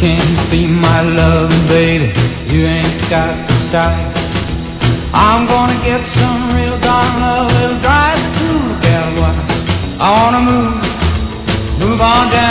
can't be my love, baby. You ain't got the style. I'm gonna get some real darn love. It'll drive you to California. I wanna move on down